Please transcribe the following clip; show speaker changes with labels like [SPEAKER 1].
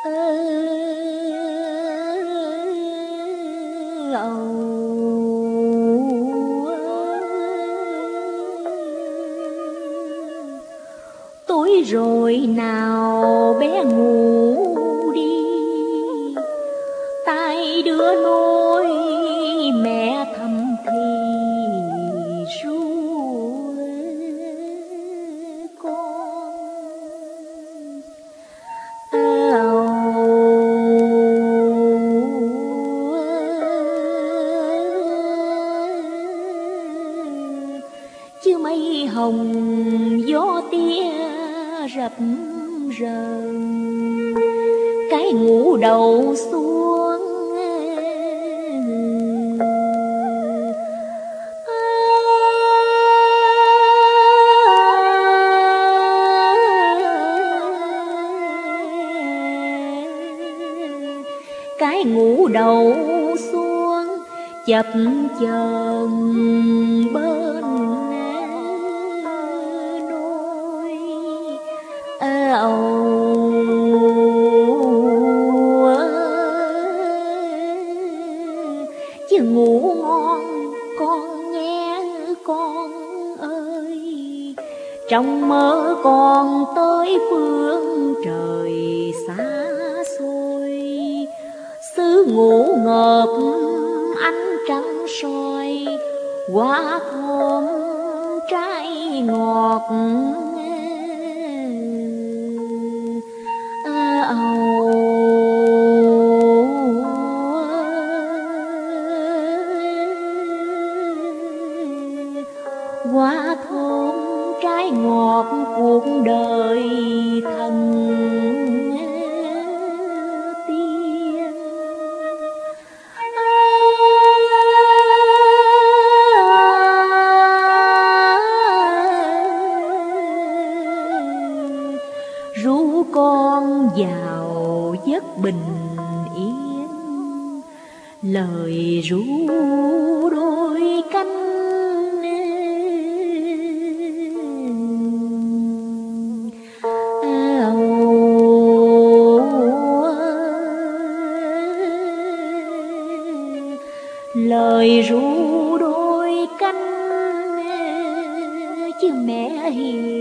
[SPEAKER 1] Tối rồi nào bé ngủ đi, tay đưa nôi mẹ thầm thì ru con. Chứ mây hồng gió tia rập rờn, cái ngủ đầu xuống cái ngủ đầu xuống chập chờn bên nôi. Chứ ngủ ngon con nghe con ơi, trong mơ con tới phương trời xa xôi, xứ ngủ ngợp ánh trăng soi, hoa thơm trái ngọt hoa thơm trái ngọt cuộc đời thần tiên. Ru con vào giấc bình yên, lời ru đôi cánh lời ru đôi cánh. Chứ mẹ hiền